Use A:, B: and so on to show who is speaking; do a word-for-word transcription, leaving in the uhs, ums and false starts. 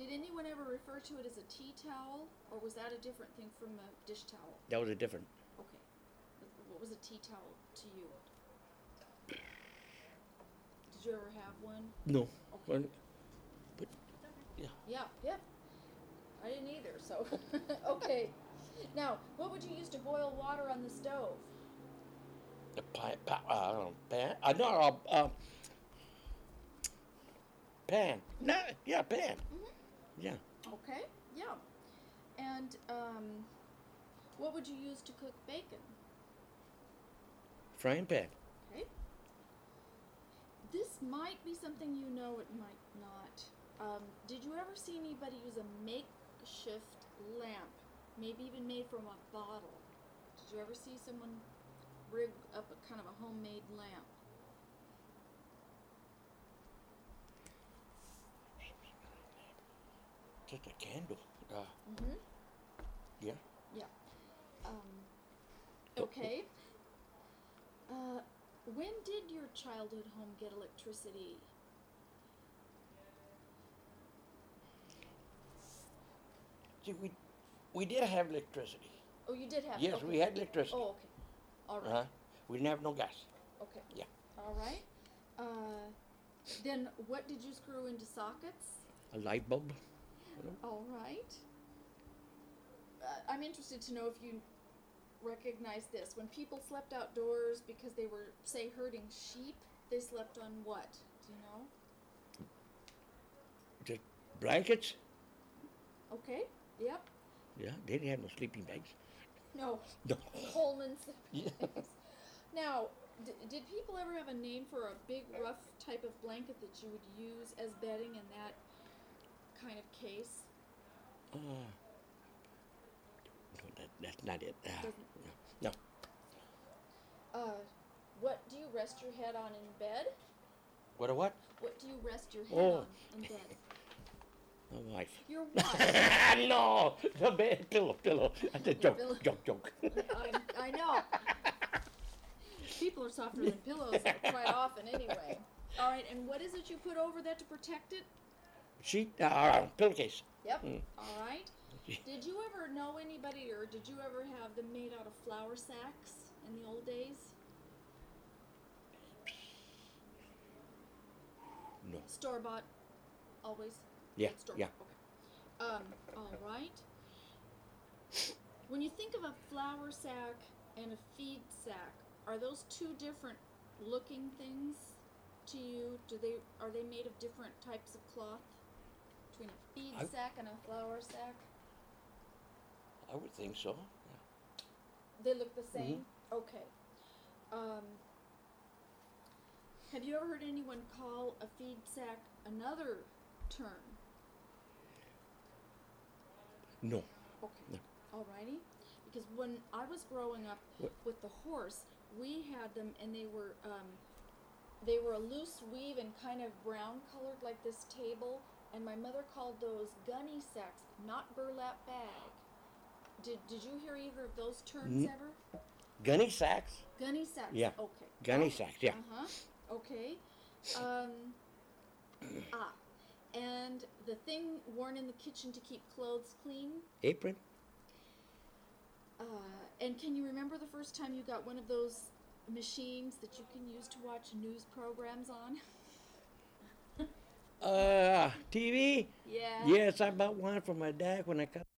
A: Did anyone ever refer to it as a tea towel, or was that a different thing from a dish towel?
B: That was a different.
A: Okay. What was a tea towel to you? Did you ever have one?
B: No.
A: Okay.
B: Well, but yeah.
A: Yeah, yeah. I didn't either, so. Okay. Now, what would you use to boil water on the stove?
B: The pan. Pa, uh, pan. Uh, no. Uh, uh, pan. No. Yeah. Pan.
A: Mm-hmm.
B: Yeah.
A: Okay. Yeah. And um, what would you use to cook bacon?
B: Frying pan.
A: Okay. This might be something you know, it might not. Um, did you ever see anybody use a makeshift lamp, maybe even made from a bottle? Did you ever see someone rig up a kind of a homemade lamp?
B: Just a candle. Uh,
A: Mm-hmm.
B: yeah.
A: Yeah. Um, okay. Uh, when did your childhood home get electricity?
B: See, we we did have electricity.
A: Oh, you did have.
B: Yes,
A: okay.
B: we had electricity.
A: Oh, okay. All right.
B: Uh-huh. We didn't have no gas.
A: Okay.
B: Yeah.
A: All right. Uh, then what did you screw into sockets?
B: A light bulb.
A: All right. Uh, I'm interested to know if you recognize this. When people slept outdoors because they were, say, herding sheep, they slept on what? Do you know?
B: Just blankets.
A: Okay. Yep.
B: Yeah, they didn't have no sleeping bags.
A: No.
B: No.
A: Coleman's.
B: Yeah.
A: Now, d- did people ever have a name for a big, rough type of blanket that you would use as bedding in that kind of case?
B: Uh, no, that, that's not it. Uh,
A: Doesn't-
B: no. no.
A: Uh, what do you rest your head on in bed?
B: What a what?
A: What do you rest your head
B: Oh.
A: on in bed?
B: My wife.
A: Your wife.
B: No, the bed pillow, pillow. That's a joke,
A: Pillow.
B: joke, joke.
A: I, I know. People are softer than pillows quite often anyway. All right, and what is it you put over that to protect it?
B: Sheet, uh, uh, pillowcase.
A: Yep.
B: Mm.
A: All right. Did you ever know anybody, or did you ever have them made out of flour sacks in the old days?
B: No.
A: Store bought, always.
B: Yeah,
A: Store
B: yeah.
A: Okay. Um. All right. When you think of a flour sack and a feed sack, are those two different looking things to you? Do they are they made of different types of cloth? Between a feed
B: I-
A: sack and a flour sack?
B: I would think so.
A: They look the same? Okay. Um, have you ever heard anyone call a feed sack another term?
B: No.
A: Okay.
B: No.
A: Alrighty. Because when I was growing up
B: What?
A: with the horse, we had them and they were um, they were a loose weave and kind of brown colored like this table, and my mother called those gunny sacks, not burlap bag. Did did you hear either of those terms
B: Mm.
A: ever?
B: Gunny sacks.
A: Gunny sacks.
B: Yeah.
A: Okay.
B: Gunny
A: Oh,
B: sacks, yeah.
A: Uh huh. Okay. Um. ah. And the thing worn in the kitchen to keep clothes clean.
B: Apron.
A: Uh, and can you remember the first time you got one of those machines that you can use to watch news programs on?
B: Uh, T V.
A: Yeah.
B: Yes, I bought one for my dad when I got